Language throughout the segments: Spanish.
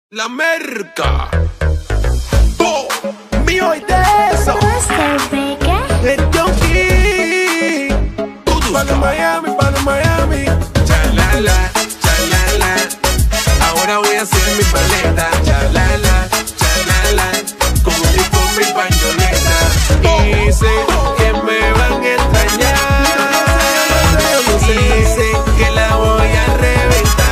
La merca. Oh, mío y de eso. El Junkie. Para Miami, para Miami. Chalala, chalala. Ahora voy a hacer mi paleta. Chalala, chalala. Con mi pañoleta. Y sé que me van a extrañar. Y sé que la voy a reventar.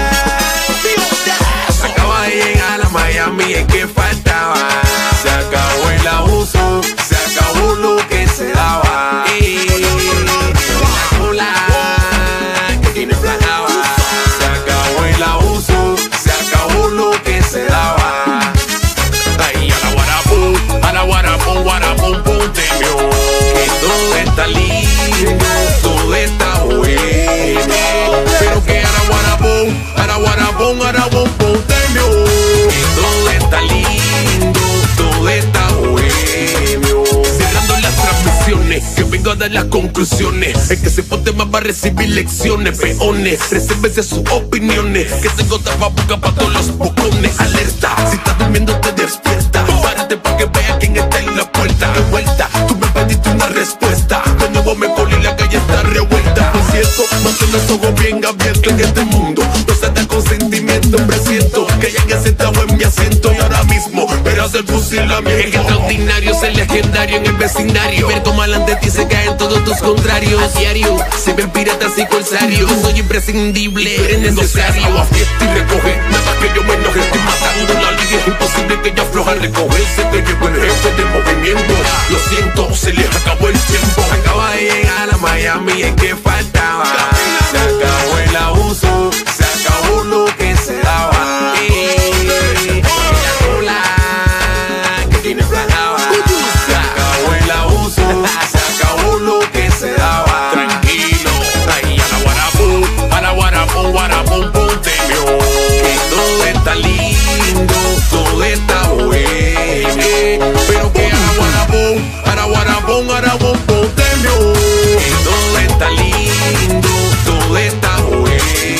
Acaba de llegar a Miami, es que faltaba. Se acabó el abuso, se acabó lo que se daba. Y la cola que tiene plajaba. Se acabó el abuso, se acabó lo que se daba. Ahí a la guarapón, ponte mío. Que todo está lindo, todo está bueno. Pero que a la guarapón, ponte mío. Que todo está lindo, todo está bueno. Cerrando las transmisiones, que vengo a dar las conclusiones. El que se ponte más va a recibir lecciones. Peones, resérvese sus opiniones. Que tengo tapaboca para todos los bocones. Alerta, si estás durmiendo te despierta. Párate pa' que vea quién está en la puerta. De vuelta, tú me pediste una respuesta. De nuevo me colé y la calle está revuelta. Lo siento, mantén los ojos bien abiertos en este mundo. No se da consentimiento, presiento que hayan sentado en mi asiento. Y ahora mismo verás el fusilamiento. Es extraordinario, ser legendario en el vecindario. Ver cómo alante ti se caen todos tus contrarios. A diario, se ven piratas y corsarios. Soy imprescindible, eres necesario. No fiesta y recoge, nada que yo me enoje. Estoy matando la liga, es imposible que yo afloja. Recogerse que llegó el jefe del movimiento. Lo siento, se les acabó el tiempo. Acaba de llegar a Miami, es que faltaba. Se acabó el abuso, se acabó lo que se daba. Y la cola que tiene plajaba. Se acabó el abuso, se acabó lo que se daba. Tranquilo, ahí a la guarapón, ponte mío. Que todo está lindo, todo está bueno. Pero que a la guarapón, ponte mío. Que todo está lindo, todo está bueno.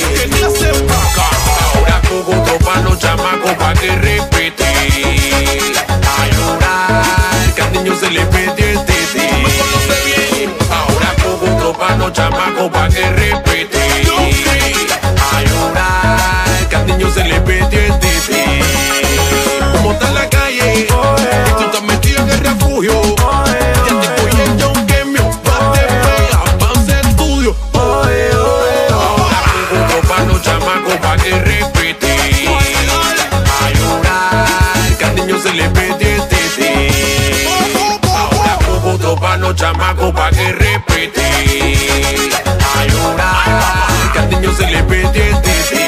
Ahora cojo tropa los chamacos pa' que repite. A llorar, que al niño se le perdió el tete. Ahora cojo tropa los chamacos pa' que repite. A llorar, que al niño se le perdió el tete. Como está en la calle, y tú estás metido en el refugio. Ya te voy en John que mi papá te pega, pa' hacer estudio. Ahora cojo tropa los chamacos pa' que repite. A llorar, que al niño se le perdió el tete. Ahora cojo tropa los chamacos pa' que repite. A llorar, que al niño se le perdió el tete.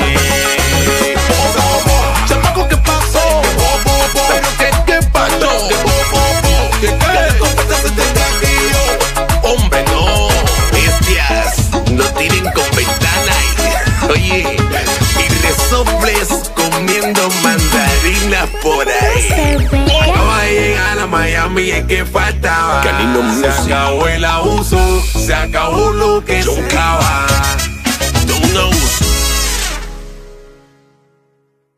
Chamaco, ¿qué pasó? ¿Pero qué pasó? ¿Qué te compraste este castillo? Hombre, no, bestias, no tiren con ventana. Oye, y resoples comiendo mandarinas por ahí. Acaba de llegar a Miami, es que faltaba. Se acabó el abuso, se acabó lo que se daba.